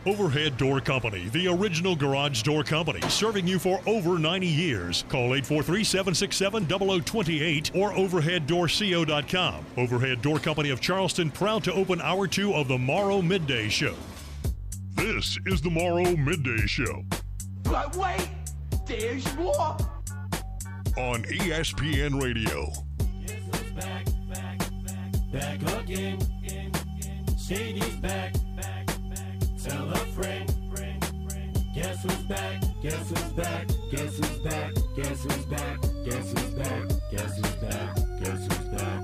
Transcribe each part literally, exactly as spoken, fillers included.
Overhead Door Company, the original garage door company, serving you for over ninety years. Call eight four three, seven six seven, zero zero two eight or overhead door co dot com. Overhead Door Company of Charleston, proud to open hour two of the Morrow Midday Show. This is the Morrow Midday Show. But wait, there's more. On E S P N Radio. Guess who's back, back, back, back again. Shady's back, back, back. Tell a friend, friend, friend. Guess who's back, guess who's back, guess who's back, guess who's back, guess who's back, guess who's back, guess who's back.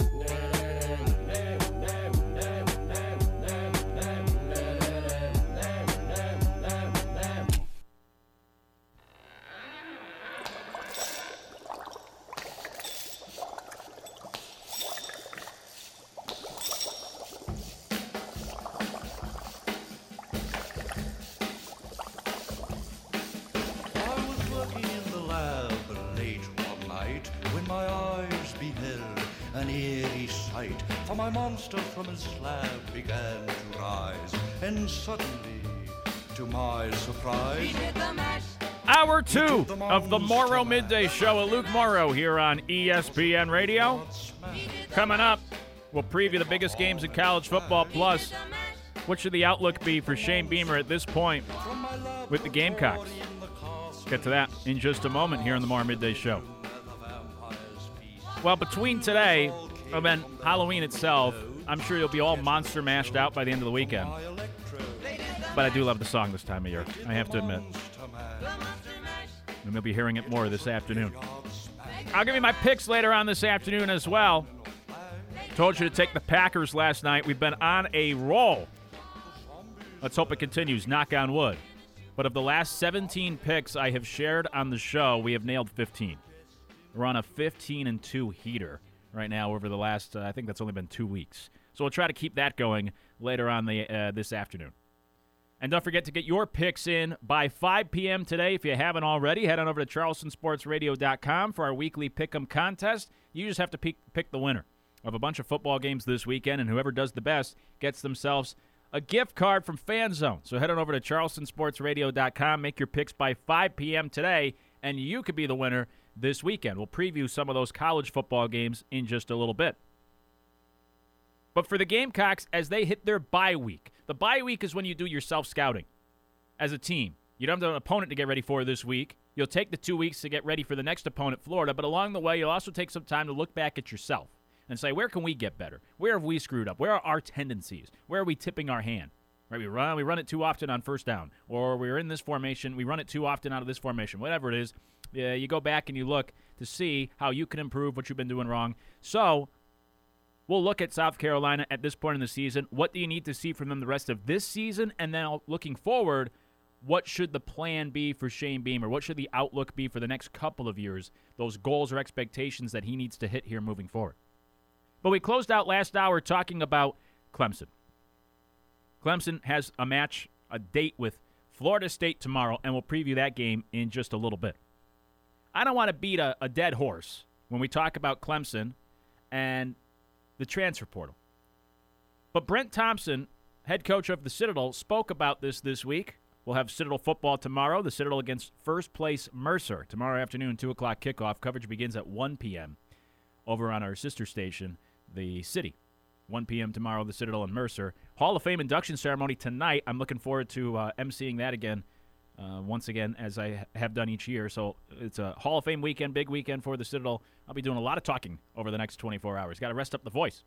For my monster from his slab began to rise, and suddenly, to my surprise, he did the mash. Hour two of the Morrow Midday Show with Luke Morrow here on E S P N Radio. Coming up, we'll preview the biggest games in college football. Plus, what should the outlook be for Shane Beamer at this point with the Gamecocks? Get to that in just a moment here on the Morrow Midday Show. Well, between today and then Halloween itself, I'm sure you'll be all monster mashed out by the end of the weekend. But I do love the song this time of year, I have to admit. And we'll be hearing it more this afternoon. I'll give you my picks later on this afternoon as well. Told you to take the Packers last night. We've been on a roll. Let's hope it continues, knock on wood. But of the last seventeen picks I have shared on the show, we have nailed fifteen. We're on a fifteen and two heater right now over the last, uh, I think that's only been two weeks. So we'll try to keep that going later on the uh, this afternoon. And don't forget to get your picks in by five p.m. today. If you haven't already, head on over to charleston sports radio dot com for our weekly Pick'em contest. You just have to pick, pick the winner of a bunch of football games this weekend, and whoever does the best gets themselves a gift card from FanZone. So head on over to charleston sports radio dot com, make your picks by five p.m. today, and you could be the winner this weekend. We'll preview some of those college football games in just a little bit. But for the Gamecocks, as they hit their bye week, the bye week is when you do your self-scouting as a team. You don't have an opponent to get ready for this week. You'll take the two weeks to get ready for the next opponent, Florida, but along the way, you'll also take some time to look back at yourself and say, where can we get better? Where have we screwed up? Where are our tendencies? Where are we tipping our hand? Right, we run, we run it too often on first down, or we're in this formation, we run it too often out of this formation, whatever it is. Uh, you go back and you look to see how you can improve what you've been doing wrong. So we'll look at South Carolina at this point in the season. What do you need to see from them the rest of this season? And then looking forward, what should the plan be for Shane Beamer? What should the outlook be for the next couple of years? Those goals or expectations that he needs to hit here moving forward. But we closed out last hour talking about Clemson. Clemson has a match, a date with Florida State tomorrow, and we'll preview that game in just a little bit. I don't want to beat a, a dead horse when we talk about Clemson and the transfer portal. But Brent Thompson, head coach of the Citadel, spoke about this this week. We'll have Citadel football tomorrow. The Citadel against first place Mercer. Tomorrow afternoon, two o'clock kickoff. Coverage begins at one p.m. over on our sister station, The City. one p.m. tomorrow, the Citadel and Mercer. Hall of Fame induction ceremony tonight. I'm looking forward to uh, emceeing that again, uh, once again, as I ha- have done each year. So it's a Hall of Fame weekend, big weekend for the Citadel. I'll be doing a lot of talking over the next twenty-four hours. Got to rest up the voice.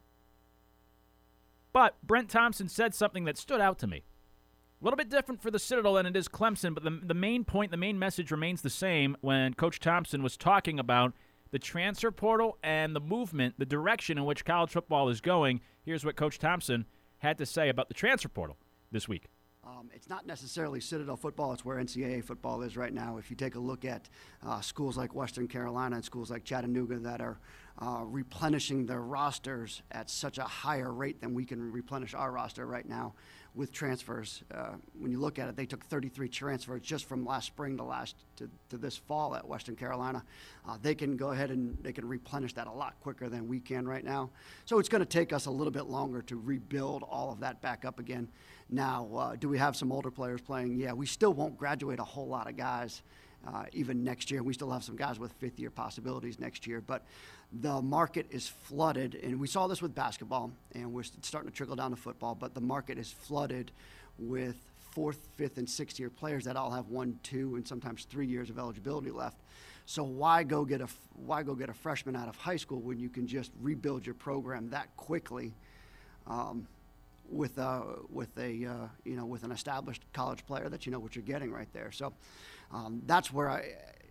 But Brent Thompson said something that stood out to me. A little bit different for the Citadel than it is Clemson, but the, the main point, the main message remains the same when Coach Thompson was talking about the transfer portal and the movement, the direction in which college football is going. Here's what Coach Thompson had to say about the transfer portal this week. Um, it's not necessarily Citadel football. It's where N C double A football is right now. If you take a look at uh, schools like Western Carolina and schools like Chattanooga that are uh, replenishing their rosters at such a higher rate than we can replenish our roster right now, with transfers. Uh, when you look at it, they took thirty-three transfers just from last spring to last to, to this fall at Western Carolina. Uh, they can go ahead and they can replenish that a lot quicker than we can right now. So it's going to take us a little bit longer to rebuild all of that back up again. Now, uh, do we have some older players playing? Yeah, we still won't graduate a whole lot of guys uh, even next year. We still have some guys with fifth-year possibilities next year, but the market is flooded, and we saw this with basketball, and we're starting to trickle down to football, but the market is flooded with fourth, fifth, and sixth-year players that all have one, two, and sometimes three years of eligibility left. So why go get a why go get a freshman out of high school when you can just rebuild your program that quickly um, with a with a uh, you know with an established college player that you know what you're getting right there. So um, that's where I.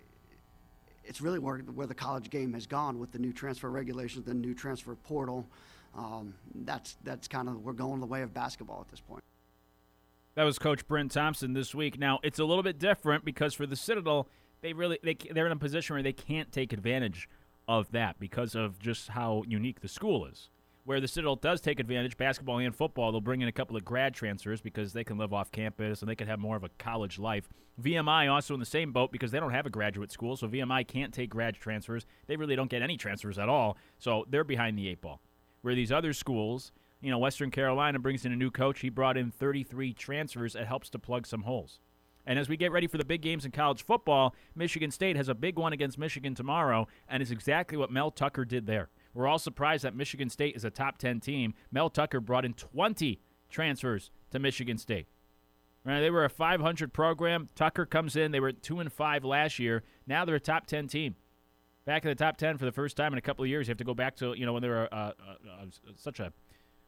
It's really where, where the college game has gone with the new transfer regulations, the new transfer portal. Um, that's that's kind of, we're going the way of basketball at this point. That was Coach Brent Thompson this week. Now, it's a little bit different because for the Citadel, they really they, they're in a position where they can't take advantage of that because of just how unique the school is. Where the Citadel does take advantage, basketball and football, they'll bring in a couple of grad transfers because they can live off campus and they can have more of a college life. V M I also in the same boat because they don't have a graduate school, so V M I can't take grad transfers. They really don't get any transfers at all, so they're behind the eight ball. Where these other schools, you know, Western Carolina brings in a new coach. He brought in thirty-three transfers. It helps to plug some holes. And as we get ready for the big games in college football, Michigan State has a big one against Michigan tomorrow, and it's exactly what Mel Tucker did there. We're all surprised that Michigan State is a top ten team. Mel Tucker brought in twenty transfers to Michigan State. Right, they were a five hundred program. Tucker comes in. They were at two and five last year. Now they're a top ten team. Back in the top ten for the first time in a couple of years. You have to go back to, you know, when they were uh, uh, uh, such a,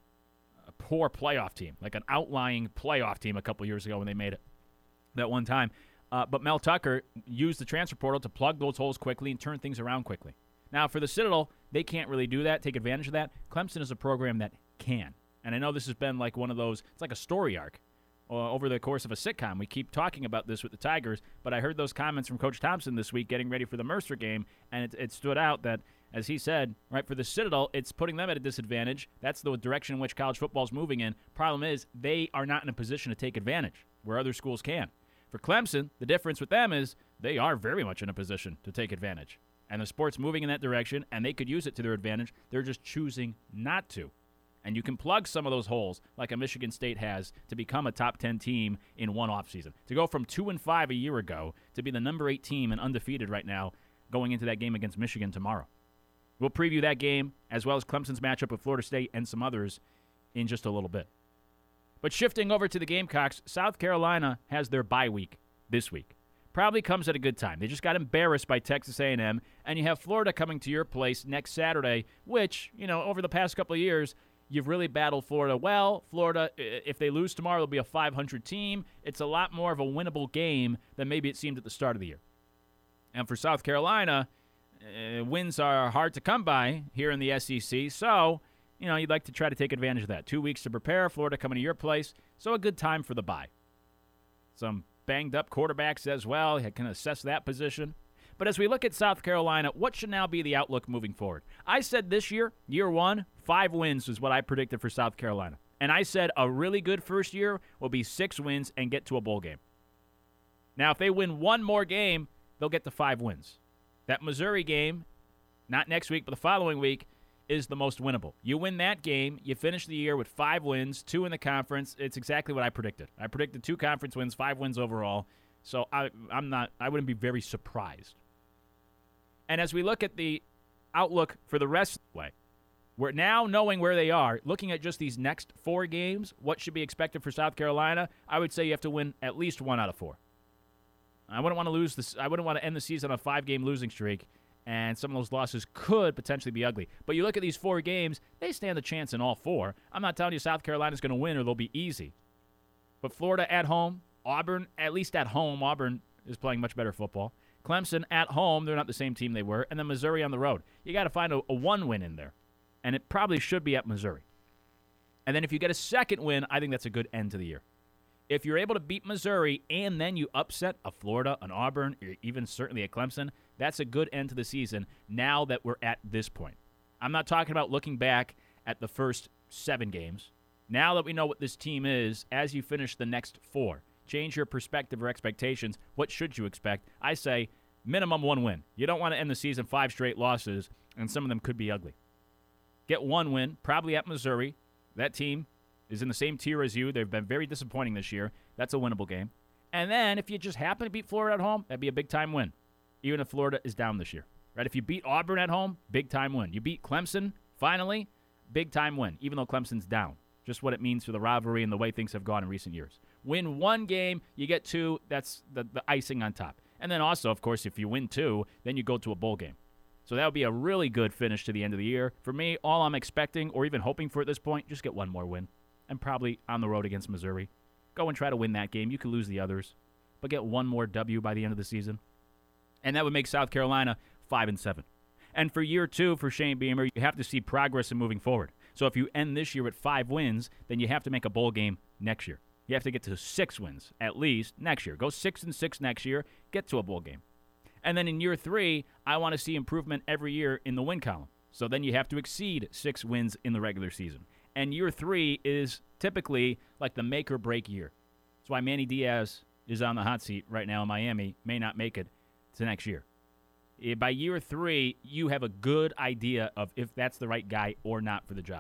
a poor playoff team, like an outlying playoff team a couple of years ago when they made it that one time. Uh, but Mel Tucker used the transfer portal to plug those holes quickly and turn things around quickly. Now, for the Citadel, they can't really do that, take advantage of that. Clemson is a program that can. And I know this has been like one of those, it's like a story arc uh, over the course of a sitcom. We keep talking about this with the Tigers, but I heard those comments from Coach Thompson this week getting ready for the Mercer game, and it, it stood out that, as he said, right, for the Citadel, it's putting them at a disadvantage. That's the direction in which college football is moving in. Problem is, they are not in a position to take advantage where other schools can. For Clemson, the difference with them is they are very much in a position to take advantage. And the sport's moving in that direction, and they could use it to their advantage. They're just choosing not to. And you can plug some of those holes, like a Michigan State has, to become a top ten team in one offseason. To go from two and five a year ago to be the number eight team and undefeated right now going into that game against Michigan tomorrow. We'll preview that game, as well as Clemson's matchup with Florida State and some others in just a little bit. But shifting over to the Gamecocks, South Carolina has their bye week this week. Probably comes at a good time. They just got embarrassed by Texas A and M, and you have Florida coming to your place next Saturday, which, you know, over the past couple of years, you've really battled Florida well. Florida, if they lose tomorrow, they'll be a five hundred team. It's a lot more of a winnable game than maybe it seemed at the start of the year. And for South Carolina, uh, wins are hard to come by here in the S E C, so, you know, you'd like to try to take advantage of that. Two weeks to prepare, Florida coming to your place, so a good time for the bye. Some banged-up quarterbacks as well. You can assess that position. But as we look at South Carolina, what should now be the outlook moving forward? I said this year, year one, five wins is what I predicted for South Carolina. And I said a really good first year will be six wins and get to a bowl game. Now, if they win one more game, they'll get to five wins. That Missouri game, not next week, but the following week, is the most winnable. You win that game, you finish the year with five wins, two in the conference. It's exactly what I predicted. I predicted two conference wins, five wins overall. So I, I'm not. I wouldn't be very surprised. And as we look at the outlook for the rest of the way, we're now knowing where they are, looking at just these next four games, what should be expected for South Carolina, I would say you have to win at least one out of four. I wouldn't want to lose this. I wouldn't want to end the season on a five-game losing streak. And some of those losses could potentially be ugly. But you look at these four games, they stand a chance in all four. I'm not telling you South Carolina's going to win or they'll be easy. But Florida at home, Auburn, at least at home, Auburn is playing much better football. Clemson at home, they're not the same team they were. And then Missouri on the road. You got to find a, a one win in there. And it probably should be at Missouri. And then if you get a second win, I think that's a good end to the year. If you're able to beat Missouri and then you upset a Florida, an Auburn, or even certainly a Clemson, that's a good end to the season now that we're at this point. I'm not talking about looking back at the first seven games. Now that we know what this team is, as you finish the next four, change your perspective or expectations. What should you expect? I say minimum one win. You don't want to end the season five straight losses, and some of them could be ugly. Get one win, probably at Missouri. That team is in the same tier as you. They've been very disappointing this year. That's a winnable game. And then if you just happen to beat Florida at home, that'd be a big-time win, even if Florida is down this year. Right? If you beat Auburn at home, big-time win. You beat Clemson, finally, big-time win, even though Clemson's down. Just what it means for the rivalry and the way things have gone in recent years. Win one game, you get two, that's the, the icing on top. And then also, of course, if you win two, then you go to a bowl game. So that would be a really good finish to the end of the year. For me, all I'm expecting or even hoping for at this point, just get one more win. And probably on the road against Missouri. Go and try to win that game. You could lose the others, but get one more W by the end of the season. And that would make South Carolina five and seven. And for year two for Shane Beamer, you have to see progress in moving forward. So if you end this year with five wins, then you have to make a bowl game next year. You have to get to six wins, at least, next year. Go six and six next year, get to a bowl game. And then in year three, I want to see improvement every year in the win column. So then you have to exceed six wins in the regular season. And year three is typically like the make or break year. That's why Manny Diaz is on the hot seat right now in Miami, may not make it to next year. By year three, you have a good idea of if that's the right guy or not for the job.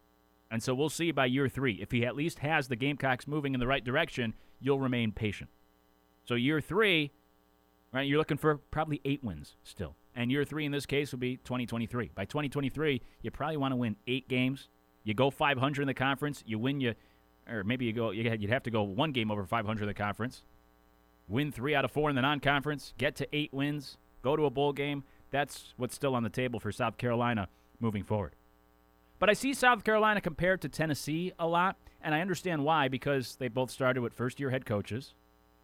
And so we'll see by year three. If he at least has the Gamecocks moving in the right direction, you'll remain patient. So year three, right, you're looking for probably eight wins still. And year three in this case would be twenty twenty-three. By twenty twenty-three, you probably want to win eight games. You go five hundred in the conference. You win, you, or maybe you go. You'd have to go one game over five hundred in the conference. Win three out of four in the non-conference. Get to eight wins. Go to a bowl game. That's what's still on the table for South Carolina moving forward. But I see South Carolina compared to Tennessee a lot, and I understand why, because they both started with first-year head coaches,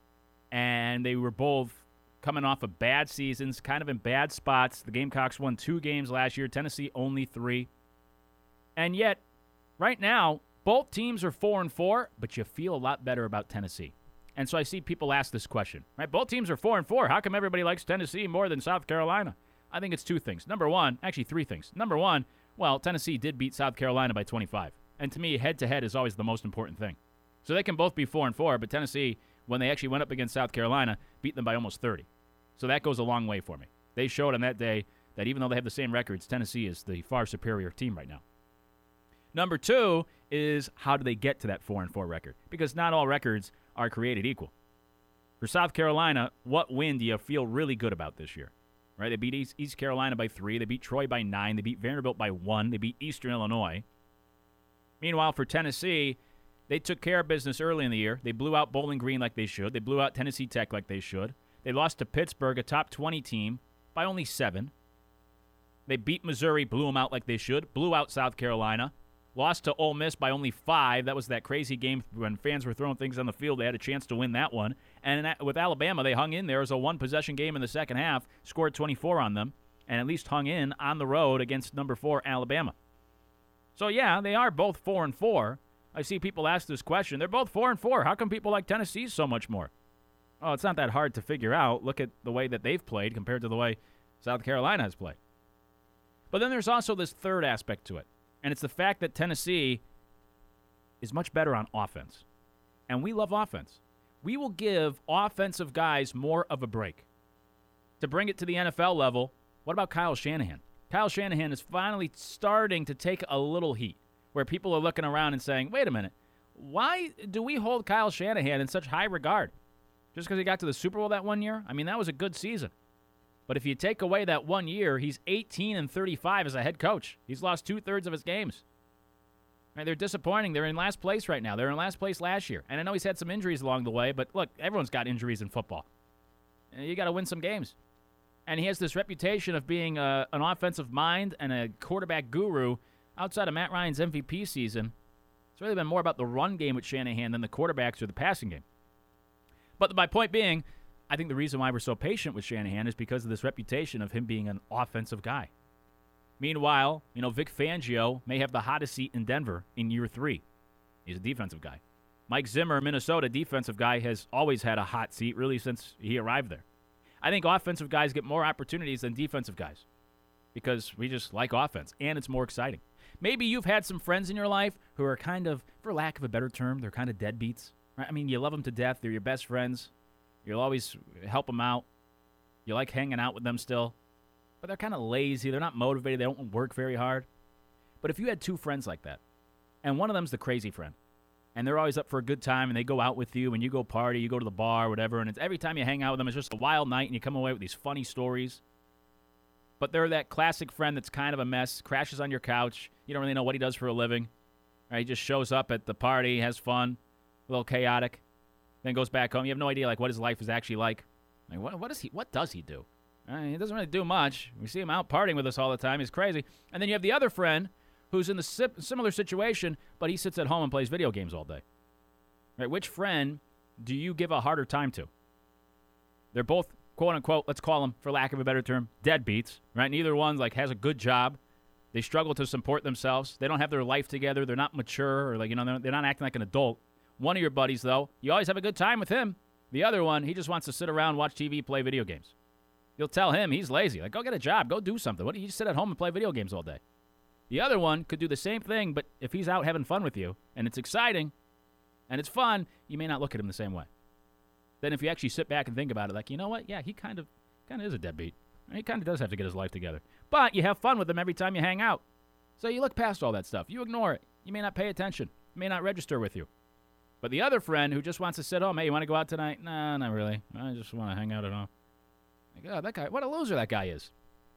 and they were both coming off of bad seasons, kind of in bad spots. The Gamecocks won two games last year. Tennessee only three. And yet, right now, both teams are four and four, but you feel a lot better about Tennessee. And so I see people ask this question, right? Both teams are four and four. How come everybody likes Tennessee more than South Carolina? I think it's two things. Number one, actually three things. Number one, well, Tennessee did beat South Carolina by twenty-five. And to me, head-to-head is always the most important thing. So they can both be four and four, but Tennessee, when they actually went up against South Carolina, beat them by almost thirty. So that goes a long way for me. They showed on that day that even though they have the same records, Tennessee is the far superior team right now. Number two is how do they get to that four and four record? Because not all records are created equal. For South Carolina, what win do you feel really good about this year? Right? They beat East, East Carolina by three. They beat Troy by nine. They beat Vanderbilt by one. They beat Eastern Illinois. Meanwhile, for Tennessee, they took care of business early in the year. They blew out Bowling Green like they should. They blew out Tennessee Tech like they should. They lost to Pittsburgh, a top twenty team, by only seven. They beat Missouri, blew them out like they should. Blew out South Carolina. Lost to Ole Miss by only five. That was that crazy game when fans were throwing things on the field. They had a chance to win that one. And with Alabama, they hung in there as a one-possession game in the second half, scored twenty-four on them, and at least hung in on the road against number four Alabama. So, yeah, they are both four and four. I see people ask this question. They're both four and four. How come people like Tennessee so much more? Oh, it's not that hard to figure out. Look at the way that they've played compared to the way South Carolina has played. But then there's also this third aspect to it. And it's the fact that Tennessee is much better on offense. And we love offense. We will give offensive guys more of a break. To bring it to the N F L level, what about Kyle Shanahan? Kyle Shanahan is finally starting to take a little heat, where people are looking around and saying, wait a minute, why do we hold Kyle Shanahan in such high regard? Just because he got to the Super Bowl that one year? I mean, that was a good season. But if you take away that one year, he's eighteen and thirty-five as a head coach. He's lost two-thirds of his games. Right, they're disappointing. They're in last place right now. They were in last place last year. And I know he's had some injuries along the way, but look, everyone's got injuries in football. You got to win some games. And he has this reputation of being a, an offensive mind and a quarterback guru outside of Matt Ryan's M V P season. It's really been more about the run game with Shanahan than the quarterbacks or the passing game. But my point being, I think the reason why we're so patient with Shanahan is because of this reputation of him being an offensive guy. Meanwhile, you know, Vic Fangio may have the hottest seat in Denver in year three. He's a defensive guy. Mike Zimmer, Minnesota defensive guy, has always had a hot seat really since he arrived there. I think offensive guys get more opportunities than defensive guys because we just like offense, and it's more exciting. Maybe you've had some friends in your life who are kind of, for lack of a better term, they're kind of deadbeats. Right? I mean, you love them to death. They're your best friends. You'll always help them out. You like hanging out with them still. But they're kind of lazy. They're not motivated. They don't work very hard. But if you had two friends like that, and one of them's the crazy friend, and they're always up for a good time, and they go out with you, and you go party, you go to the bar, whatever, and it's, every time you hang out with them, it's just a wild night, and you come away with these funny stories. But they're that classic friend that's kind of a mess, crashes on your couch. You don't really know what he does for a living. Right? He just shows up at the party, has fun, a little chaotic, then goes back home. You have no idea like what his life is actually like. Like what, what, is he, what does he do? Uh, he doesn't really do much. We see him out partying with us all the time. He's crazy. And then you have the other friend who's in the si- similar situation, but he sits at home and plays video games all day. Right? Which friend do you give a harder time to? They're both, quote unquote, let's call them, for lack of a better term, deadbeats. Right? Neither one like has a good job. They struggle to support themselves. They don't have their life together. They're not mature, or like you know, they're, they're not acting like an adult. One of your buddies, though, you always have a good time with him. The other one, he just wants to sit around, watch T V, play video games. You'll tell him he's lazy. Like, go get a job. Go do something. What do you just sit at home and play video games all day? The other one could do the same thing, but if he's out having fun with you, and it's exciting, and it's fun, you may not look at him the same way. Then if you actually sit back and think about it, like, you know what? Yeah, he kind of kind of is a deadbeat. He kind of does have to get his life together. But you have fun with him every time you hang out. So you look past all that stuff. You ignore it. You may not pay attention. It may not register with you. But the other friend who just wants to sit home, hey, you want to go out tonight? Nah, not really. I just want to hang out at home. Like, oh, that guy, what a loser that guy is.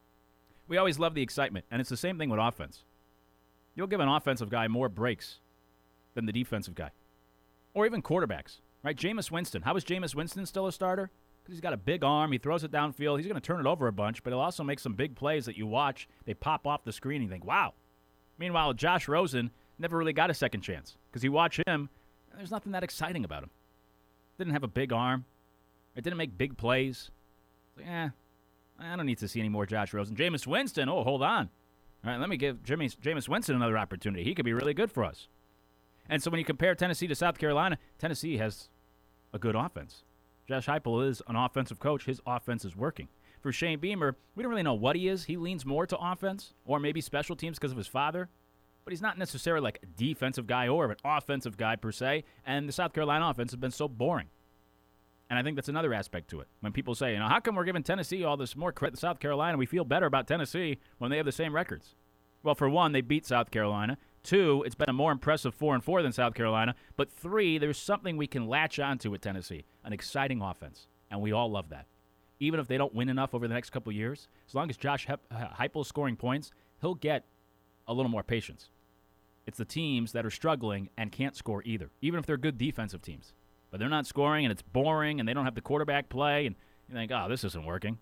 We always love the excitement, and it's the same thing with offense. You'll give an offensive guy more breaks than the defensive guy. Or even quarterbacks, right? Jameis Winston. How is Jameis Winston still a starter? Because he's got a big arm. He throws it downfield. He's going to turn it over a bunch, but he'll also make some big plays that you watch. They pop off the screen, and you think, wow. Meanwhile, Josh Rosen never really got a second chance because you watch him, and there's nothing that exciting about him. Didn't have a big arm. It didn't make big plays. Like, eh, I don't need to see any more Josh Rosen. Jameis Winston, oh, hold on. All right, let me give Jimmy, Jameis Winston another opportunity. He could be really good for us. And so when you compare Tennessee to South Carolina, Tennessee has a good offense. Josh Heupel is an offensive coach. His offense is working. For Shane Beamer, we don't really know what he is. He leans more to offense or maybe special teams because of his father. But he's not necessarily like a defensive guy or an offensive guy per se. And the South Carolina offense has been so boring. And I think that's another aspect to it. When people say, you know, how come we're giving Tennessee all this more credit than South Carolina? We feel better about Tennessee when they have the same records. Well, for one, they beat South Carolina. Two, it's been a more impressive four and four than South Carolina. But three, there's something we can latch onto with Tennessee, an exciting offense. And we all love that. Even if they don't win enough over the next couple of years, as long as Josh Heupel is scoring points, he'll get a little more patience. It's the teams that are struggling and can't score either, even if they're good defensive teams. But they're not scoring, and it's boring, and they don't have the quarterback play, and you think, oh, this isn't working.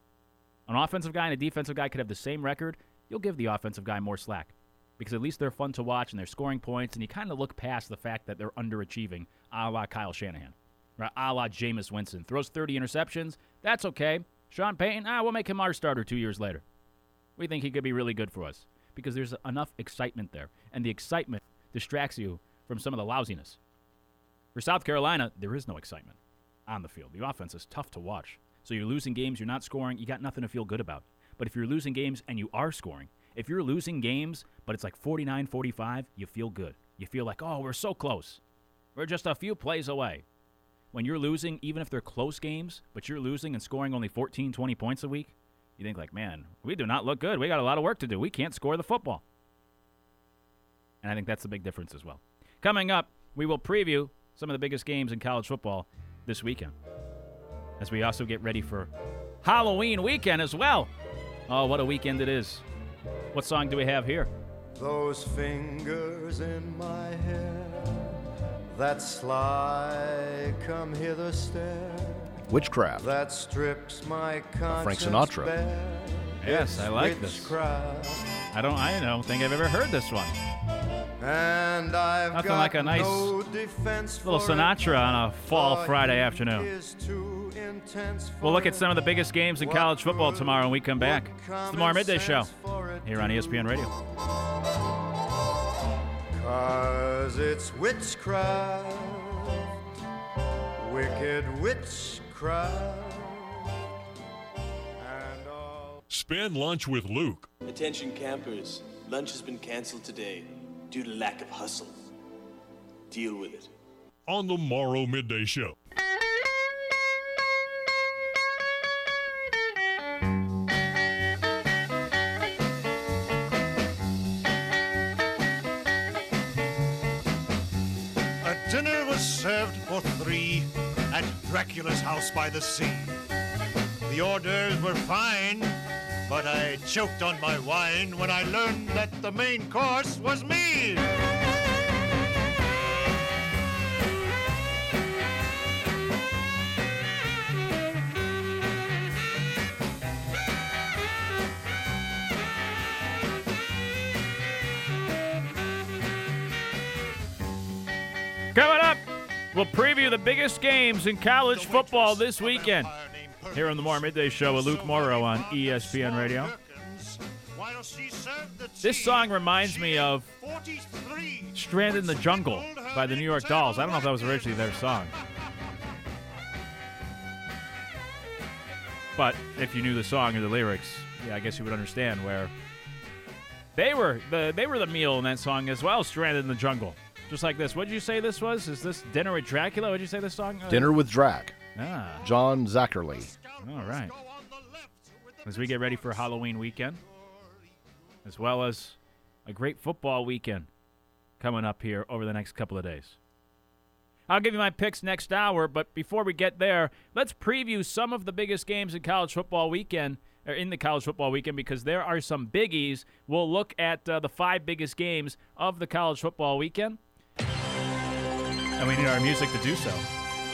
An offensive guy and a defensive guy could have the same record. You'll give the offensive guy more slack because at least they're fun to watch, and they're scoring points, and you kind of look past the fact that they're underachieving, a la Kyle Shanahan, right? A la Jameis Winston. Throws thirty interceptions. That's okay. Sean Payton, ah, we'll make him our starter two years later. We think he could be really good for us because there's enough excitement there, and the excitement distracts you from some of the lousiness. For South Carolina, there is no excitement on the field. The offense is tough to watch. So you're losing games, you're not scoring, you got nothing to feel good about. But if you're losing games and you are scoring, if you're losing games, but it's like forty-nine forty-five, you feel good. You feel like, oh, we're so close. We're just a few plays away. When you're losing, even if they're close games, but you're losing and scoring only fourteen, twenty points a week, you think like, man, we do not look good. We got a lot of work to do. We can't score the football. And I think that's the big difference as well. Coming up, we will preview some of the biggest games in college football this weekend, as we also get ready for Halloween weekend as well. Oh, what a weekend it is. What song do we have here? Those fingers in my hair that slide come hither stare. Witchcraft. That strips my conscience Frank Sinatra. bare. Yes, I like this. Witchcraft. I don't I don't think I've ever heard this one. And I've Nothing got like a nice no defense little for it. Sinatra on a fall The Friday heat afternoon. is too intense for We'll look at it. some of the biggest games in What college football good tomorrow when we come back. would It's the common More Midday Show sense for it here on E S P N Radio. 'Cause it's witchcraft, wicked witchcraft, and all. Spend lunch with Luke. Attention campers, lunch has been canceled today. due to lack of hustle. Deal with it. On the Morrow Midday Show. A dinner was served for three at Dracula's house by the sea. The orders were fine, but I choked on my wine when I learned that the main course was me. Coming up, we'll preview the biggest games in college football this weekend. Here on the Morrow Midday Show with Luke Morrow on E S P N Radio. This song reminds me of Stranded in the Jungle by the New York Dolls. I don't know if that was originally their song. But if you knew the song or the lyrics, yeah, I guess you would understand where they were the they were the meal in that song as well, Stranded in the Jungle. Just like this. What did you say this was? Is this Dinner with Dracula? What did you say this song? Uh, Dinner with Drac. Ah. John Zackerly. All right. As we get ready for Halloween weekend, as well as a great football weekend coming up here over the next couple of days. I'll give you my picks next hour, but before we get there, let's preview some of the biggest games in college football weekend, or in the college football weekend, because there are some biggies. We'll look at uh, the five biggest games of the college football weekend. And we need our music to do so.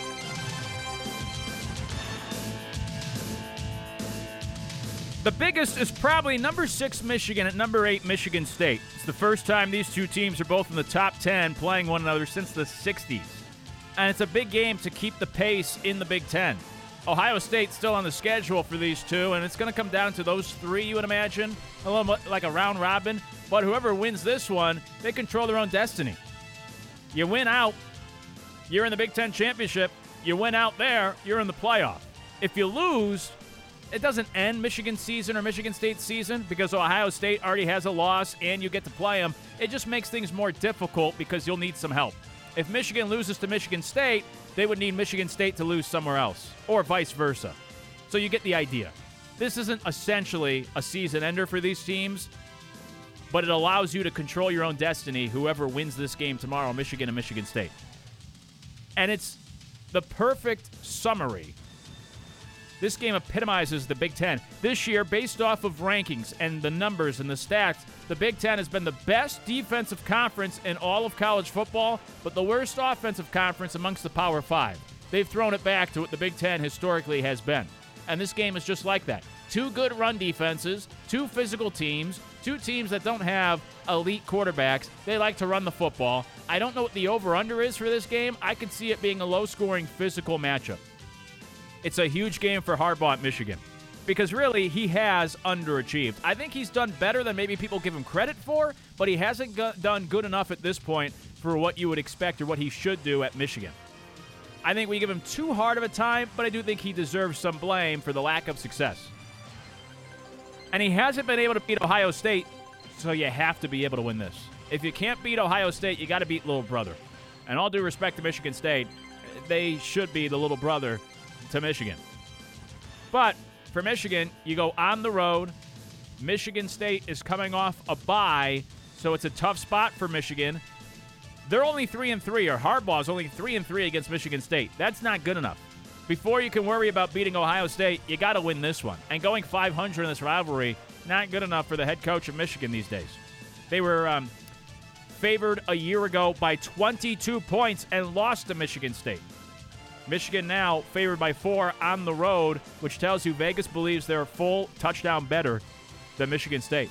The biggest is probably number six Michigan at number eight Michigan State. It's the first time these two teams are both in the top ten playing one another since the sixties. And it's a big game to keep the pace in the Big Ten. Ohio State's still on the schedule for these two, and it's going to come down to those three, you would imagine, a little bit like a round robin. But whoever wins this one, they control their own destiny. You win out, you're in the Big Ten championship. You win out there, you're in the playoff. If you lose, it doesn't end Michigan's season or Michigan State's season because Ohio State already has a loss and you get to play them. It just makes things more difficult because you'll need some help. If Michigan loses to Michigan State, they would need Michigan State to lose somewhere else, or vice versa. So you get the idea. This isn't essentially a season ender for these teams, but it allows you to control your own destiny, whoever wins this game tomorrow, Michigan and Michigan State. And it's the perfect summary. This game epitomizes the Big Ten. This year, based off of rankings and the numbers and the stats, the Big Ten has been the best defensive conference in all of college football, but the worst offensive conference amongst the Power Five. They've thrown it back to what the Big Ten historically has been. And this game is just like that. Two good run defenses, two physical teams, two teams that don't have elite quarterbacks. They like to run the football. I don't know what the over-under is for this game. I could see it being a low-scoring physical matchup. It's a huge game for Harbaugh at Michigan because really he has underachieved. I think he's done better than maybe people give him credit for, but he hasn't go- done good enough at this point for what you would expect or what he should do at Michigan. I think we give him too hard of a time, but I do think he deserves some blame for the lack of success. And he hasn't been able to beat Ohio State, so you have to be able to win this. If you can't beat Ohio State, you got to beat little brother. And all due respect to Michigan State, they should be the little brother to Michigan. But for Michigan, you go on the road. Michigan State is coming off a bye, so it's a tough spot for Michigan. They're only three and three, or Harbaugh's only three and three against Michigan State. That's not good enough. Before you can worry about beating Ohio State, you got to win this one. And going five hundred in this rivalry, not good enough for the head coach of Michigan these days. They were um, favored a year ago by twenty-two points and lost to Michigan State. Michigan now favored by four on the road, which tells you Vegas believes they're a full touchdown better than Michigan State.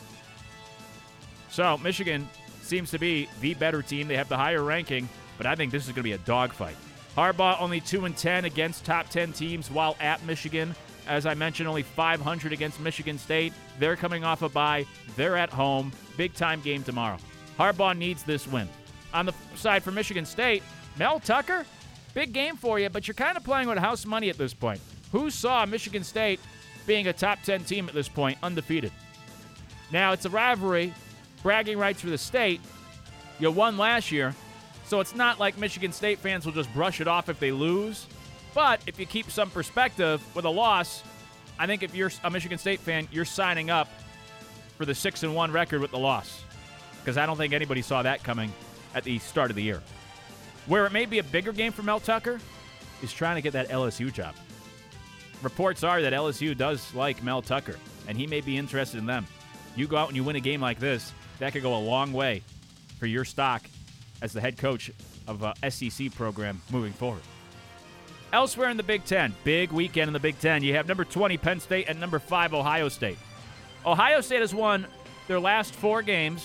So Michigan seems to be the better team. They have the higher ranking, but I think this is going to be a dogfight. Harbaugh only two and ten against top ten teams while at Michigan. As I mentioned, only five hundred against Michigan State. They're coming off a bye. They're at home. Big-time game tomorrow. Harbaugh needs this win. On the side for Michigan State, Mel Tucker, big game for you, but you're kind of playing with house money at this point. Who saw Michigan State being a top ten team at this point, undefeated? Now, it's a rivalry, bragging rights for the state, You won last year, so it's not like Michigan State fans will just brush it off if they lose. But if you keep some perspective with a loss, I think if you're a Michigan State fan, you're signing up for the six and one record with the loss, because I don't think anybody saw that coming at the start of the year. Where it may be a bigger game for Mel Tucker is trying to get that L S U job. Reports are that L S U does like Mel Tucker, and he may be interested in them. You go out and you win a game like this, that could go a long way for your stock as the head coach of a S E C program moving forward. Elsewhere in the Big Ten, big weekend in the Big Ten, you have number twenty Penn State and number five Ohio State. Ohio State has won their last four games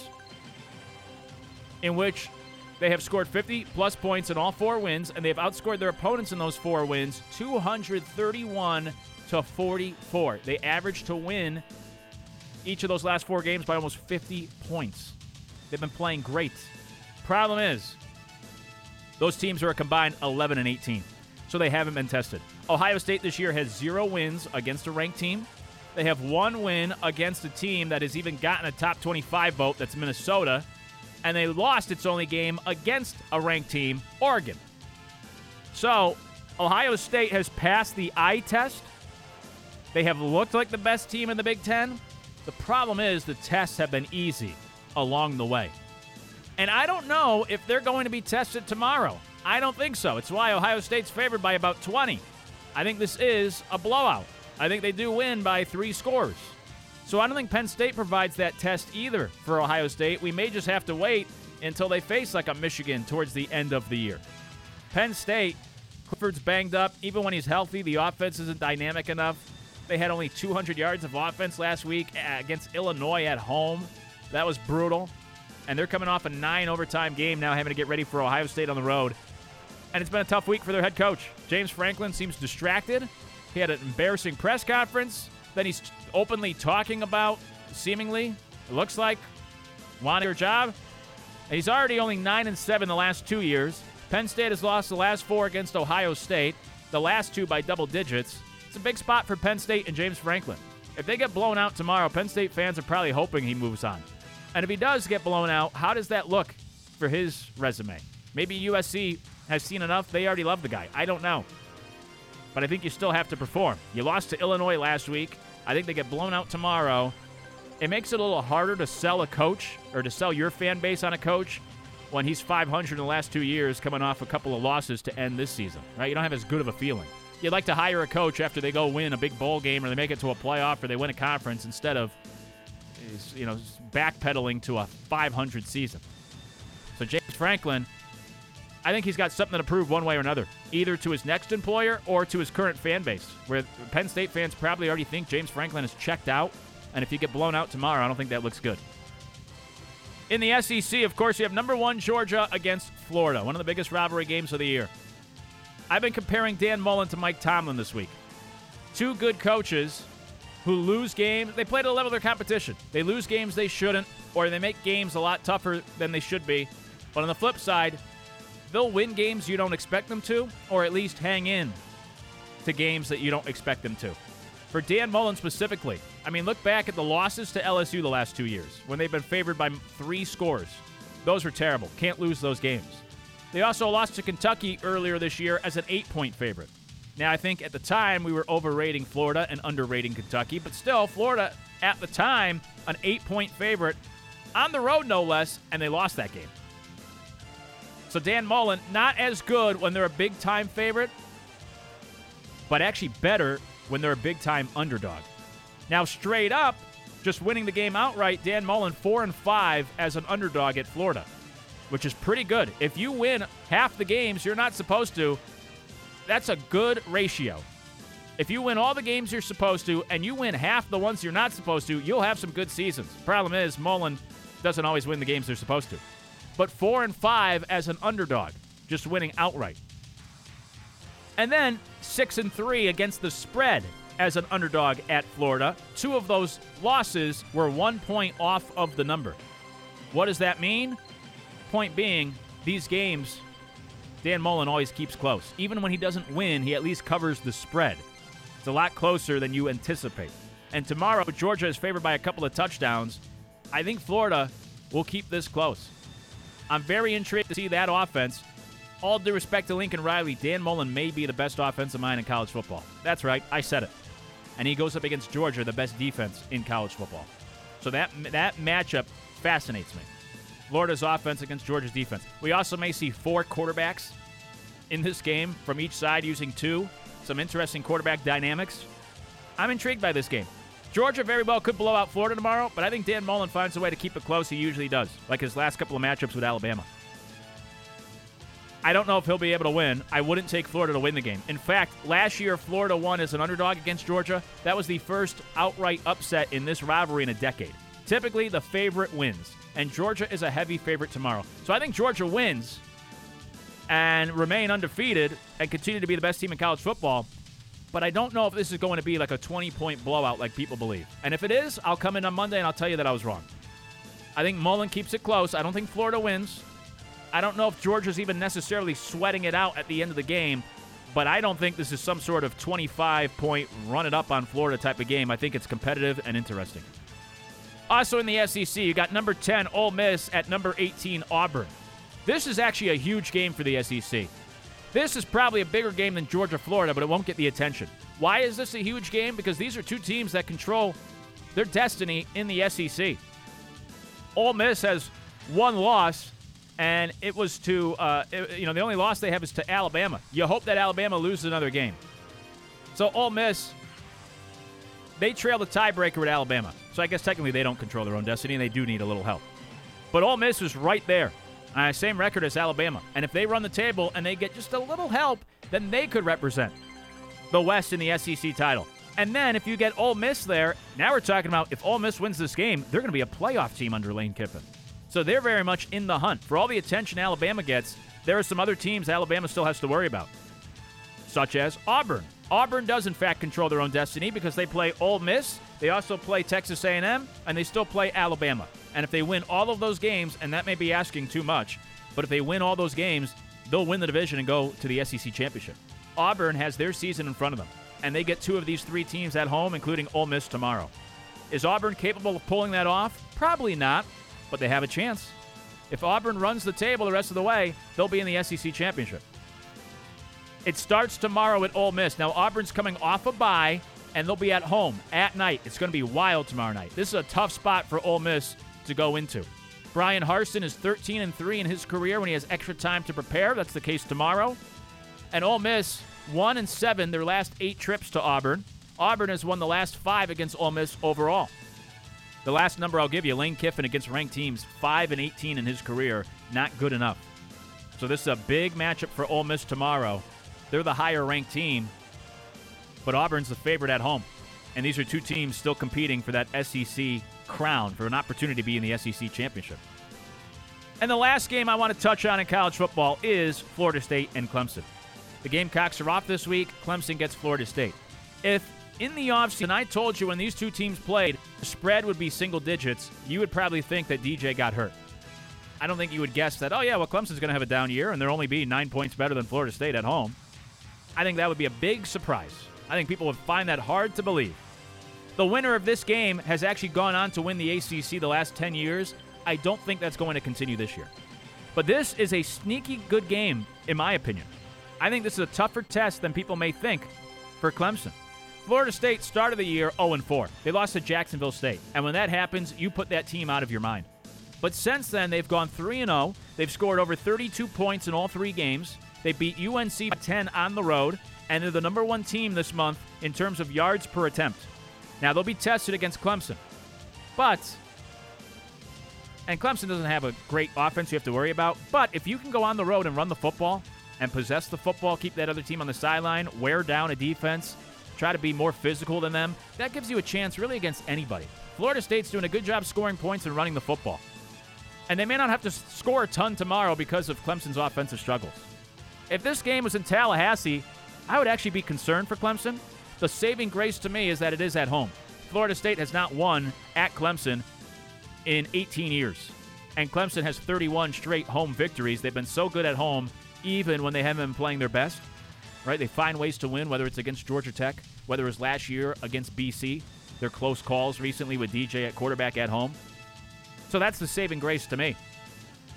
in which they have scored fifty-plus points in all four wins, and they have outscored their opponents in those four wins two hundred thirty-one to forty-four. They averaged to win each of those last four games by almost fifty points. They've been playing great. Problem is, those teams are a combined eleven and eighteen, so they haven't been tested. Ohio State this year has zero wins against a ranked team. They have one win against a team that has even gotten a top twenty-five vote, that's Minnesota, and they lost its only game against a ranked team, Oregon. So, Ohio State has passed the eye test. They have looked like the best team in the Big Ten. The problem is the tests have been easy along the way. And I don't know if they're going to be tested tomorrow. I don't think so. It's why Ohio State's favored by about twenty. I think this is a blowout. I think they do win by three scores. So I don't think Penn State provides that test either for Ohio State. We may just have to wait until they face like a Michigan towards the end of the year. Penn State, Clifford's banged up. Even when he's healthy, the offense isn't dynamic enough. They had only two hundred yards of offense last week against Illinois at home. That was brutal. And they're coming off a nine overtime game now, having to get ready for Ohio State on the road. And it's been a tough week for their head coach. James Franklin seems distracted. He had an embarrassing press conference. Then he's openly talking about, seemingly, it looks like, wanting her job. And he's already only nine and seven the last two years. Penn State has lost the last four against Ohio State, the last two by double digits. It's a big spot for Penn State and James Franklin. If they get blown out tomorrow, Penn State fans are probably hoping he moves on. And if he does get blown out, how does that look for his resume? Maybe U S C has seen enough. They already love the guy. I don't know. But I think you still have to perform. You lost to Illinois last week. I think they get blown out tomorrow. It makes it a little harder to sell a coach or to sell your fan base on a coach when he's five hundred in the last two years coming off a couple of losses to end this season, right? You don't have as good of a feeling. You'd like to hire a coach after they go win a big bowl game or they make it to a playoff or they win a conference instead of, you know, backpedaling to a five hundred season. So James Franklin, I think he's got something to prove one way or another, either to his next employer or to his current fan base, where Penn State fans probably already think James Franklin is checked out, and if you get blown out tomorrow, I don't think that looks good. In the S E C, of course, you have number one Georgia against Florida, one of the biggest rivalry games of the year. I've been comparing Dan Mullen to Mike Tomlin this week. Two good coaches who lose games. They play to the level of their competition. They lose games they shouldn't, or they make games a lot tougher than they should be. But on the flip side, they'll win games you don't expect them to, or at least hang in to games that you don't expect them to. For Dan Mullen specifically, I mean, look back at the losses to L S U the last two years when they've been favored by three scores. Those were terrible. Can't lose those games. They also lost to Kentucky earlier this year as an eight-point favorite. Now, I think at the time we were overrating Florida and underrating Kentucky, but still, Florida, at the time, an eight-point favorite, on the road no less, and they lost that game. So Dan Mullen, not as good when they're a big-time favorite, but actually better when they're a big-time underdog. Now, straight up, just winning the game outright, Dan Mullen four and five as an underdog at Florida, which is pretty good. If you win half the games you're not supposed to, that's a good ratio. If you win all the games you're supposed to and you win half the ones you're not supposed to, you'll have some good seasons. Problem is, Mullen doesn't always win the games they're supposed to. But four and five as an underdog, just winning outright. And then six and three against the spread as an underdog at Florida. Two of those losses were one point off of the number. What does that mean? Point being, these games, Dan Mullen always keeps close. Even when he doesn't win, he at least covers the spread. It's a lot closer than you anticipate. And tomorrow, Georgia is favored by a couple of touchdowns. I think Florida will keep this close. I'm very intrigued to see that offense. All due respect to Lincoln Riley, Dan Mullen may be the best offensive mind in college football. That's right, I said it. And he goes up against Georgia, the best defense in college football. So that that matchup fascinates me. Florida's offense against Georgia's defense. We also may see four quarterbacks in this game from each side using two. Some interesting quarterback dynamics. I'm intrigued by this game. Georgia very well could blow out Florida tomorrow, but I think Dan Mullen finds a way to keep it close. He usually does, like his last couple of matchups with Alabama. I don't know if he'll be able to win. I wouldn't take Florida to win the game. In fact, last year, Florida won as an underdog against Georgia. That was the first outright upset in this rivalry in a decade. Typically, the favorite wins, and Georgia is a heavy favorite tomorrow. So I think Georgia wins and remain undefeated and continue to be the best team in college football. But I don't know if this is going to be like a twenty-point blowout like people believe. And if it is, I'll come in on Monday and I'll tell you that I was wrong. I think Mullen keeps it close. I don't think Florida wins. I don't know if Georgia's even necessarily sweating it out at the end of the game, but I don't think this is some sort of twenty-five point run-it-up on Florida type of game. I think it's competitive and interesting. Also in the S E C, you got number ten, Ole Miss, at number eighteen, Auburn. This is actually a huge game for the S E C. This is probably a bigger game than Georgia-Florida, but it won't get the attention. Why is this a huge game? Because these are two teams that control their destiny in the S E C. Ole Miss has one loss, and it was to, uh, it, you know, the only loss they have is to Alabama. You hope that Alabama loses another game. So Ole Miss, they trail the tiebreaker with Alabama. So I guess technically they don't control their own destiny, and they do need a little help. But Ole Miss is right there. Uh, same record as Alabama. And if they run the table and they get just a little help, then they could represent the West in the S E C title. And then if you get Ole Miss there, now we're talking about if Ole Miss wins this game, they're going to be a playoff team under Lane Kiffin. So they're very much in the hunt. For all the attention Alabama gets, there are some other teams Alabama still has to worry about, such as Auburn. Auburn does, in fact, control their own destiny because they play Ole Miss, they also play Texas A and M, and they still play Alabama. And if they win all of those games, and that may be asking too much, but if they win all those games, they'll win the division and go to the S E C championship. Auburn has their season in front of them, and they get two of these three teams at home, including Ole Miss tomorrow. Is Auburn capable of pulling that off? Probably not, but they have a chance. If Auburn runs the table the rest of the way, they'll be in the S E C championship. It starts tomorrow at Ole Miss. Now, Auburn's coming off a bye, and they'll be at home at night. It's going to be wild tomorrow night. This is a tough spot for Ole Miss to go into. Brian Harsin is thirteen and three in his career when he has extra time to prepare. That's the case tomorrow. And Ole Miss, one and seven their last eight trips to Auburn. Auburn has won the last five against Ole Miss overall. The last number I'll give you, Lane Kiffin against ranked teams, five and eighteen in his career. Not good enough. So this is a big matchup for Ole Miss tomorrow. They're the higher-ranked team, but Auburn's the favorite at home. And these are two teams still competing for that S E C crown, for an opportunity to be in the S E C championship. And the last game I want to touch on in college football is Florida State and Clemson. The Gamecocks are off this week. Clemson gets Florida State. If in the offseason I told you when these two teams played, the spread would be single digits, you would probably think that D J got hurt. I don't think you would guess that, oh yeah, well, Clemson's going to have a down year and they'll only be nine points better than Florida State at home. I think that would be a big surprise. I think people would find that hard to believe. The winner of this game has actually gone on to win the A C C the last ten years. I don't think that's going to continue this year. But this is a sneaky good game, in my opinion. I think this is a tougher test than people may think for Clemson. Florida State started the year oh and four. They lost to Jacksonville State. And when that happens, you put that team out of your mind. But since then, they've gone three and oh. They've scored over thirty-two points in all three games. They beat U N C by ten on the road. And they're the number one team this month in terms of yards per attempt. Now, they'll be tested against Clemson. But, and Clemson doesn't have a great offense you have to worry about, but if you can go on the road and run the football and possess the football, keep that other team on the sideline, wear down a defense, try to be more physical than them, that gives you a chance really against anybody. Florida State's doing a good job scoring points and running the football. And they may not have to score a ton tomorrow because of Clemson's offensive struggles. If this game was in Tallahassee, I would actually be concerned for Clemson. The saving grace to me is that it is at home. Florida State has not won at Clemson in eighteen years. And Clemson has thirty-one straight home victories. They've been so good at home, even when they haven't been playing their best. Right? They find ways to win, whether it's against Georgia Tech, whether it was last year against B C. Their close calls recently with D J at quarterback at home. So that's the saving grace to me.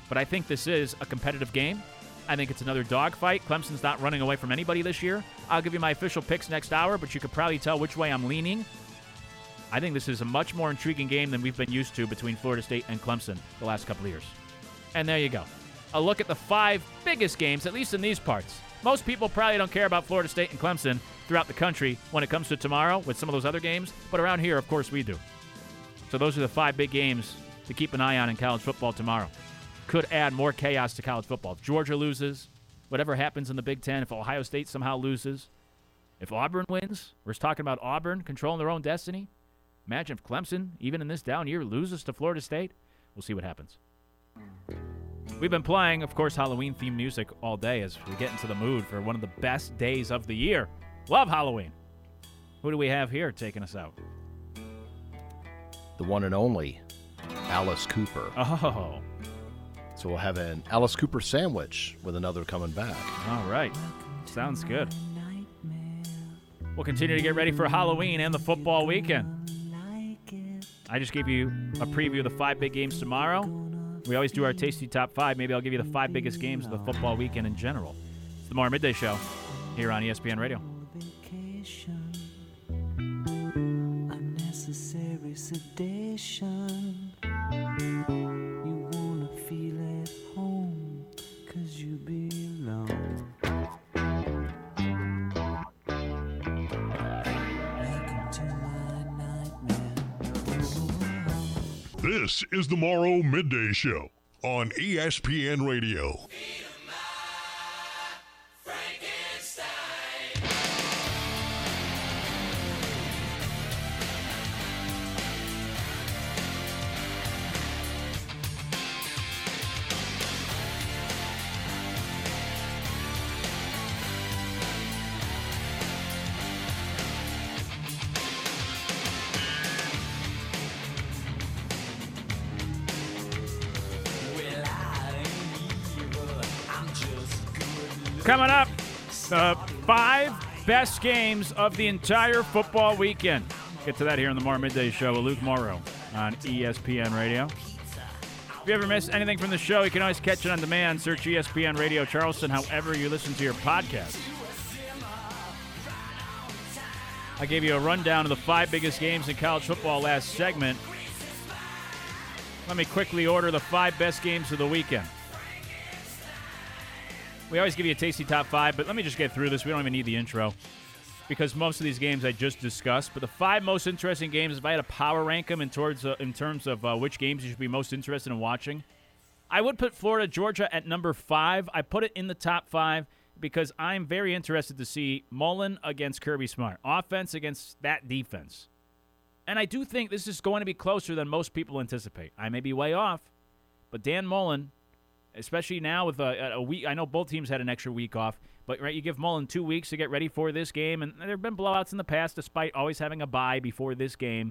But I think this is a competitive game. I think it's another dogfight. Clemson's not running away from anybody this year. I'll give you my official picks next hour, but you could probably tell which way I'm leaning. I think this is a much more intriguing game than we've been used to between Florida State and Clemson the last couple of years. And there you go. A look at the five biggest games, at least in these parts. Most people probably don't care about Florida State and Clemson throughout the country when it comes to tomorrow with some of those other games, but around here, of course, we do. So those are the five big games to keep an eye on in college football tomorrow. Could add more chaos to college football. If Georgia loses, whatever happens in the Big Ten, if Ohio State somehow loses, if Auburn wins, we're just talking about Auburn controlling their own destiny. Imagine if Clemson, even in this down year, loses to Florida State. We'll see what happens. We've been playing, of course, Halloween-themed music all day as we get into the mood for one of the best days of the year. Love Halloween. Who do we have here taking us out? The one and only Alice Cooper. Oh. So we'll have an Alice Cooper sandwich with another coming back. All right. Sounds good. We'll continue to get ready for Halloween and the football weekend. I just gave you a preview of the five big games tomorrow. We always do our tasty top five. Maybe I'll give you the five biggest games of the football weekend in general. It's the More Midday Show here on E S P N Radio. Unnecessary sedation. You wanna feel at home 'cause you belong. Welcome to my nightmare. This is the Morrow Midday Show on E S P N Radio. Coming up, the five best games of the entire football weekend. Get to that here on the More Midday Show with Luke Morrow on E S P N Radio. If you ever miss anything from the show, you can always catch it on demand. Search E S P N Radio Charleston, however you listen to your podcast. I gave you a rundown of the five biggest games in college football last segment. Let me quickly order the five best games of the weekend. We always give you a tasty top five, but let me just get through this. We don't even need the intro because most of these games I just discussed. But the five most interesting games, if I had to power rank them in, towards, uh, in terms of uh, which games you should be most interested in watching, I would put Florida, Georgia at number five. I put it in the top five because I'm very interested to see Mullen against Kirby Smart, offense against that defense. And I do think this is going to be closer than most people anticipate. I may be way off, but Dan Mullen, especially now with a, a week, I know both teams had an extra week off, but right, you give Mullen two weeks to get ready for this game, and there have been blowouts in the past despite always having a bye before this game.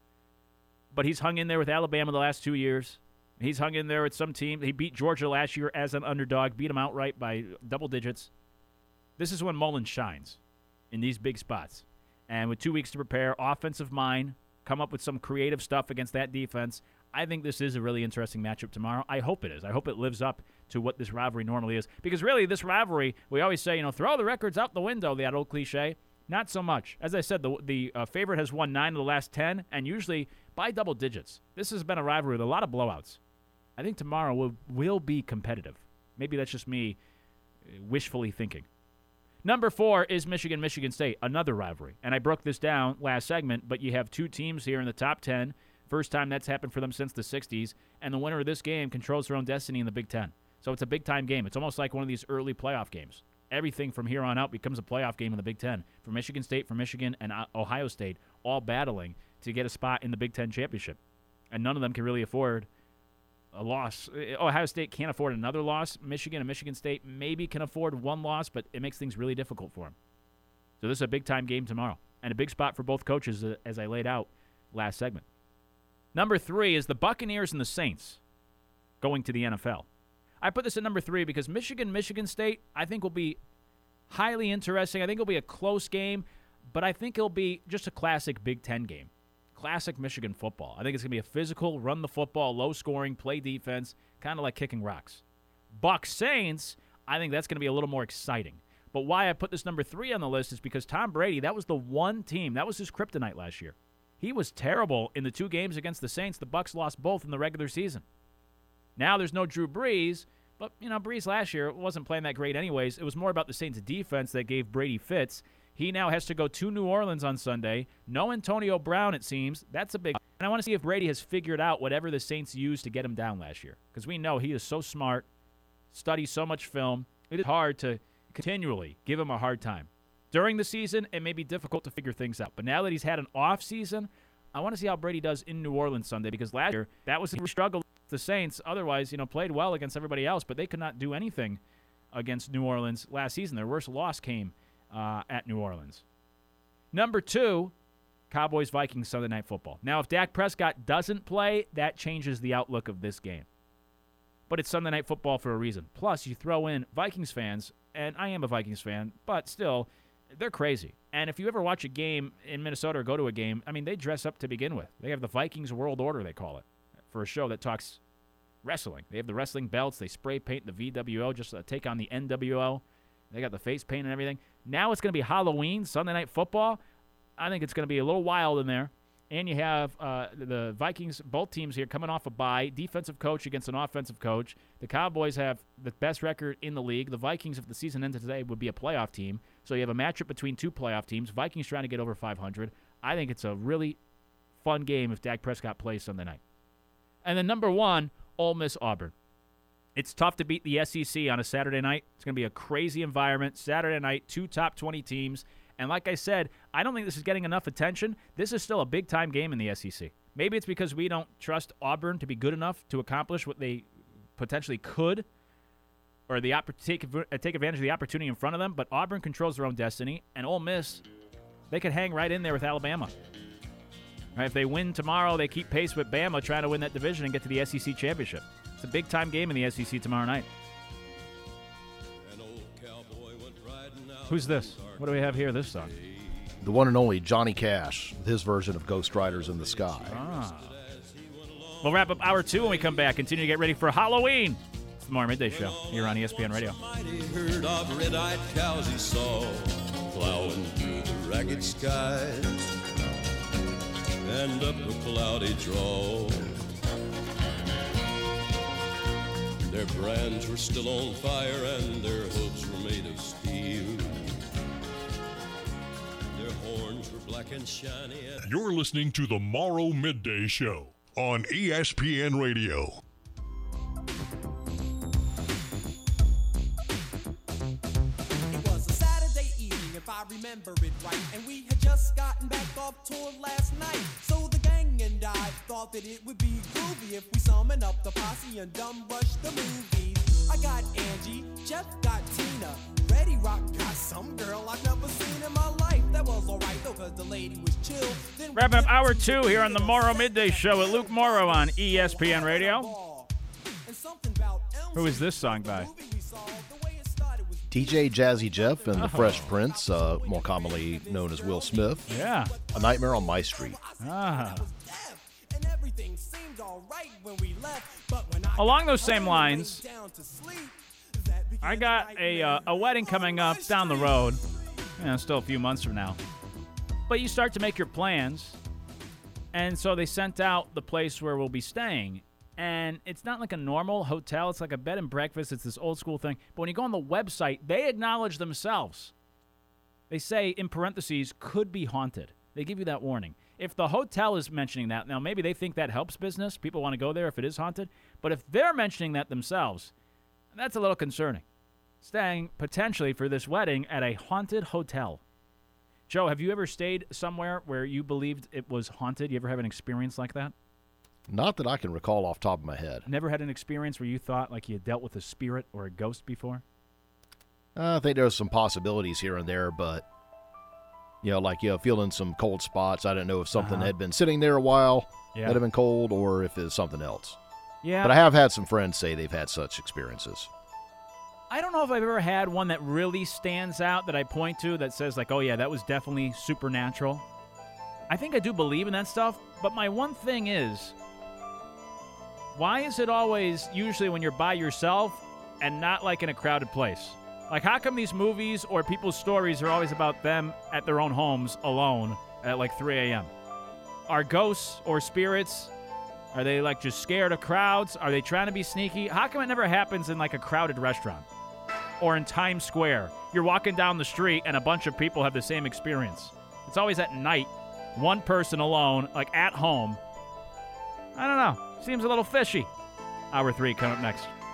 But he's hung in there with Alabama the last two years. He's hung in there with some team. He beat Georgia last year as an underdog, beat them outright by double digits. This is when Mullen shines in these big spots. And with two weeks to prepare, offensive mind, come up with some creative stuff against that defense. I think this is a really interesting matchup tomorrow. I hope it is. I hope it lives up to what this rivalry normally is. Because really, this rivalry, we always say, you know, throw the records out the window, that old cliche. Not so much. As I said, the, the uh, favorite has won nine of the last ten, and usually by double digits. This has been a rivalry with a lot of blowouts. I think tomorrow will, will be competitive. Maybe that's just me wishfully thinking. Number four is Michigan-Michigan State, another rivalry. And I broke this down last segment, but you have two teams here in the top ten. First time that's happened for them since the sixties, and the winner of this game controls their own destiny in the Big Ten. So it's a big-time game. It's almost like one of these early playoff games. Everything from here on out becomes a playoff game in the Big Ten. For Michigan State, for Michigan, and Ohio State, all battling to get a spot in the Big Ten championship. And none of them can really afford a loss. Ohio State can't afford another loss. Michigan and Michigan State maybe can afford one loss, but it makes things really difficult for them. So this is a big-time game tomorrow, and a big spot for both coaches, as I laid out last segment. Number three is the Buccaneers and the Saints going to the N F L. I put this at number three because Michigan, Michigan State, I think will be highly interesting. I think it'll be a close game, but I think it'll be just a classic Big Ten game. classic Michigan football. I think it's going to be a physical, run the football, low scoring, play defense, kind of like kicking rocks. Bucs Saints, I think that's going to be a little more exciting. But why I put this number three on the list is because Tom Brady, that was the one team, that was his kryptonite last year. He was terrible in the two games against the Saints. The Bucs lost both in the regular season. Now there's no Drew Brees, but, you know, Brees last year wasn't playing that great anyways. It was more about the Saints' defense that gave Brady fits. He now has to go to New Orleans on Sunday. No Antonio Brown, it seems. That's a big – and I want to see if Brady has figured out whatever the Saints used to get him down last year, because we know he is so smart, studies so much film. It is hard to continually give him a hard time. During the season, it may be difficult to figure things out. But now that he's had an off season, I want to see how Brady does in New Orleans Sunday, because last year that was a struggle with the Saints. Otherwise, you know, played well against everybody else, but they could not do anything against New Orleans last season. Their worst loss came uh, at New Orleans. Number two, Cowboys-Vikings Sunday Night Football. Now, if Dak Prescott doesn't play, that changes the outlook of this game. But it's Sunday Night Football for a reason. Plus, you throw in Vikings fans, and I am a Vikings fan, but still, they're crazy. And if you ever watch a game in Minnesota or go to a game, I mean, they dress up to begin with. They have the Vikings World Order, they call it, for a show that talks wrestling. They have the wrestling belts. They spray paint the V W O just to take on the N W O. They got the face paint and everything. Now it's going to be Halloween, Sunday Night Football. I think it's going to be a little wild in there. And you have uh, the Vikings, both teams here coming off a bye, defensive coach against an offensive coach. The Cowboys have the best record in the league. The Vikings, if the season ended today, would be a playoff team. So you have a matchup between two playoff teams. Vikings trying to get over five hundred. I think it's a really fun game if Dak Prescott plays Sunday night. And then number one, Ole Miss Auburn. It's tough to beat the S E C on a Saturday night. It's going to be a crazy environment. Saturday night, two top twenty teams. And like I said, I don't think this is getting enough attention. This is still a big-time game in the S E C. Maybe it's because we don't trust Auburn to be good enough to accomplish what they potentially could, or the opp- take, take advantage of the opportunity in front of them. But Auburn controls their own destiny, and Ole Miss, they could hang right in there with Alabama. Right, if they win tomorrow, they keep pace with Bama trying to win that division and get to the S E C championship. It's a big-time game in the S E C tomorrow night. Who's this? What do we have here, this song? The one and only Johnny Cash, his version of Ghost Riders in the Sky. Ah. We'll wrap up hour two when we come back. Continue to get ready for Halloween. It's the More Midday Show here on E S P N Radio. Herd of red-eyed cows he saw plowing through the ragged skies and up a cloudy draw. Their brands were still on fire and their hooves were made of steel. Their horns were black and shiny. And You're listening to the Morrow Midday Show on E S P N Radio. It was a Saturday evening, if I remember it right, and we had just gotten back off tour last night. So the gang and I thought that it would be groovy if we summon up the posse and dumb rush the movies. I got Angie, Jeff got Tina, Reddy Rock got some girl I've never seen in my life. That was alright though, cause the lady was chill. Then Wrapping up hour two here on the Morrow Midday Show with Luke Morrow on E S P N Radio. Who is this song by? D J Jazzy Jeff and the Oh. Fresh Prince, uh, more commonly known as Will Smith. Yeah. A Nightmare on My Street. Ah. Along those same lines, I got a uh, a wedding coming up down the road. You know, still a few months from now. But you start to make your plans, and so they sent out the place where we'll be staying. And it's not like a normal hotel. It's like a bed and breakfast. It's this old school thing. But when you go on the website, they acknowledge themselves. They say, in parentheses, could be haunted. They give you that warning. If the hotel is mentioning that, now maybe they think that helps business. People want to go there if it is haunted. But if they're mentioning that themselves, that's a little concerning. Staying potentially for this wedding at a haunted hotel. Joe, have you ever stayed somewhere where you believed it was haunted? You ever have an experience like that? Not that I can recall off the top of my head. Never had an experience where you thought like you had dealt with a spirit or a ghost before? Uh, I think there's some possibilities here and there, but, you know, like, you know, feeling some cold spots. I didn't know if something Uh-huh. had been sitting there a while Yeah. that had been cold or if it's something else. Yeah. But I have had some friends say they've had such experiences. I don't know if I've ever had one that really stands out that I point to that says like, oh yeah, that was definitely supernatural. I think I do believe in that stuff, but my one thing is, why is it always usually when you're by yourself and not like in a crowded place? Like, how come these movies or people's stories are always about them at their own homes alone at like three a.m.? Are ghosts or spirits, are they like just scared of crowds? Are they trying to be sneaky? How come it never happens in like a crowded restaurant or in Times Square? You're walking down the street and a bunch of people have the same experience. It's always at night, one person alone, like at home. I don't know. Seems a little fishy. Hour three coming up next.